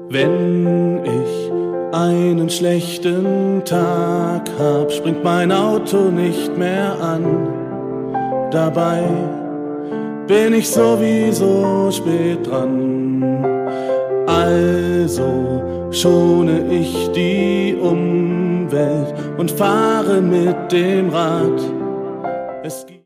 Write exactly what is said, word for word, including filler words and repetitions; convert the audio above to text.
Wenn ich einen schlechten Tag hab, springt mein Auto nicht mehr an. Dabei bin ich sowieso spät dran. Also schone ich die Umwelt und fahre mit dem Rad. Es